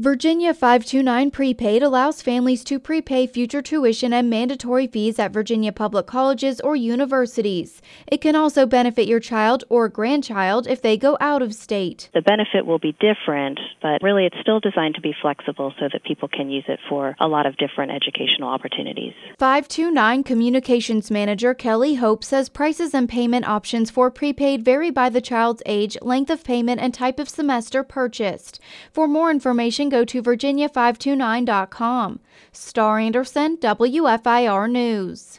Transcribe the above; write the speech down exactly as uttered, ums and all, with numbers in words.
Virginia five two nine Prepaid allows families to prepay future tuition and mandatory fees at Virginia public colleges or universities. It can also benefit your child or grandchild if they go out of state. The benefit will be different, but really it's still designed to be flexible so that people can use it for a lot of different educational opportunities. five two nine Communications Manager Kelly Hope says prices and payment options for prepaid vary by the child's age, length of payment, and type of semester purchased. For more information, go to virginia five two nine dot com. Star Anderson, W F I R News.